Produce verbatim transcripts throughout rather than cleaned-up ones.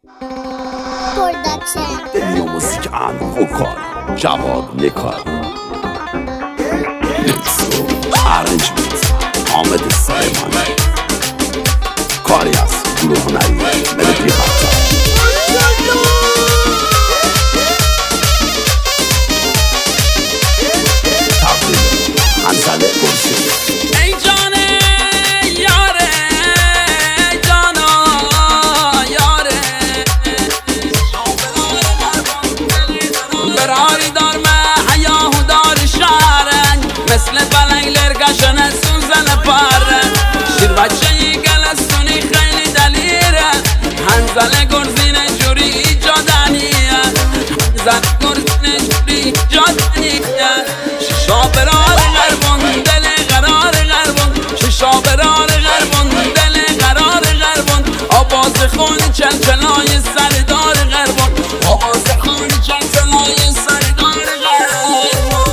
دنیا موسیقی ان وکال جواد نکار ارنجمنت حامد سلیمانی کاری از گروه هنری ملودی برتر تقدیم حنظله گلسون. ای جانه یاره جانا یاره براری دار ما حیاه دار شارن مثل بلنگلر گشن سوزن پارن شیر بچه ی گلستونی خیلی دلیره هنزل گرزین جوری ایجادنیه هنزل گرزین جوری ایجادنیه شیشا برار غربون دل قرار غربون شیشا برار غربون دل قرار غربون آواز خون چلچلای سردار غربون آواز خون چلچلای سردار غربون.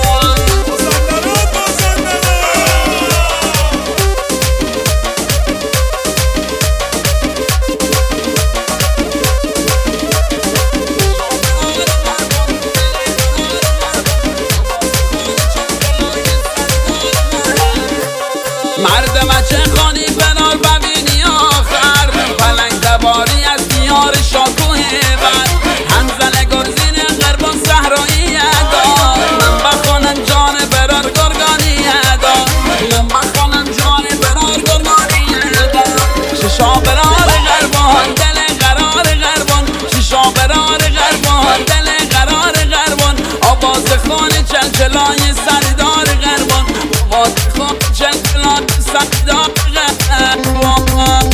مرد بچه خانی برار ببینی آخر پلنگ دواری از دیار شاکوه بر هنزل گرزین غربان صحرایی دار من بخونم جان برار گرگانی دار من بخونم جان برار گرگانی دار شیشا برار غربان دل قرار غربان شیشا برار غربان دل قرار غربان آواز خون چلچلای سردار غربان آواز خون چلچلای سردار غربان.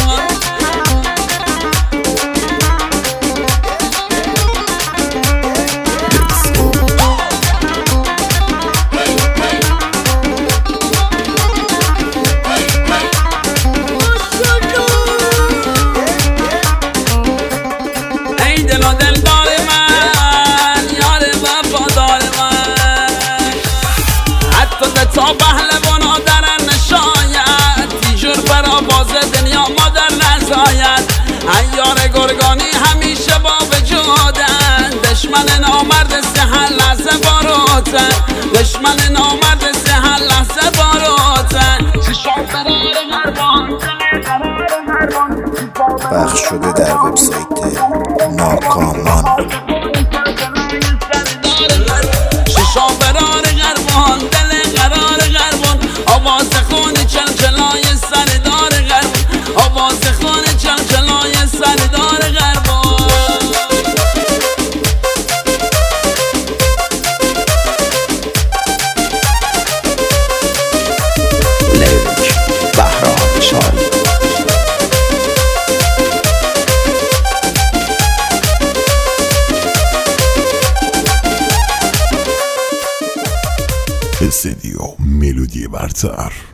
ای دل و دل دار من یار وفادار من حتی ده تا پهلوانا درن نشاید تیجور بر آواز دنیا ما در نزاید ایار گرگانی همیشه با وجودن دشمن نامرد سه لحظه باروتن دشمن نامرد سه لحظه باروتن پخش شده در وبسایت ناکامان. شیشا برار غربان دل قرار غربان آواز خون چلچلای سردار غربان آواز خون چلچلای سردار غربان. لیریک بهرام شاری استدیو ملودی برتر.